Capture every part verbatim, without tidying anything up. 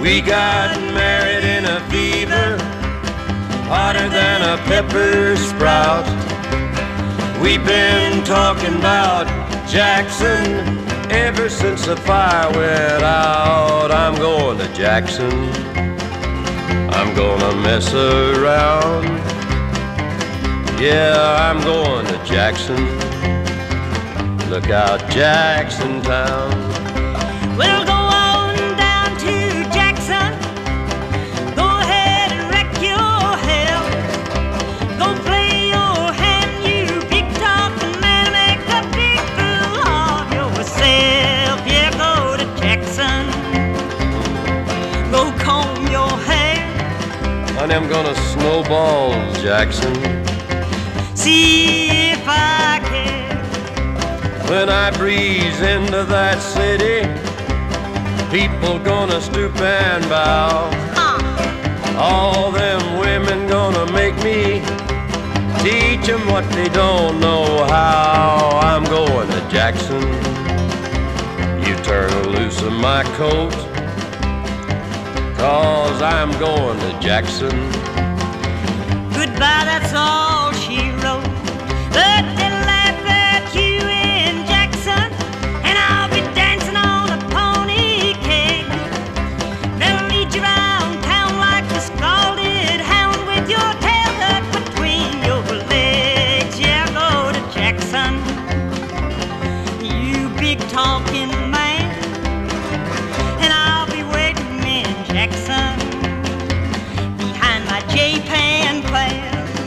We got married in a fever, hotter than a pepper sprout. We've been talking about Jackson ever since the fire went out. I'm going to Jackson, I'm gonna mess around. Yeah, I'm going to Jackson, look out Jackson Town. We'll go on down to Jackson, go ahead and wreck your hell. Go play your hand, you big talking man, make a big fool of yourself. Yeah, go to Jackson, go comb your hair. Honey, I'm gonna snowball Jackson, see if I can. When I breeze into that city, people gonna stoop and bow. Huh. All them women gonna make me teach them what they don't know how. I'm going to Jackson, you turn loose of my coat, 'cause I'm going to Jackson. Goodbye, that's all she wrote. But they'll laugh at you in Jackson, and I'll be dancing on a pony keg. They'll lead you around town like a scalded hound with your tail tucked between your legs. Yeah, go to Jackson, you big talking man, and I'll be waiting in Jackson behind my J-Pan plan.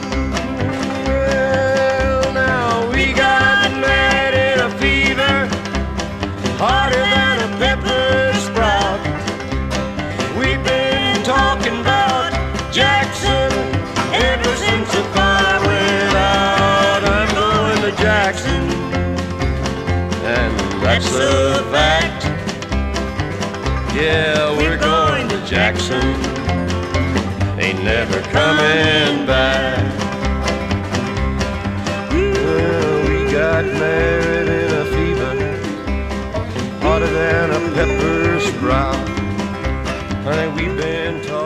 Hotter than a pepper sprout. We've been talking about Jackson ever since the fire went out. I'm going to Jackson, and that's a fact. Yeah, we're going to Jackson, ain't never coming back. Well, we got married in a fever, hotter than a pepper sprout. Honey, we've been talking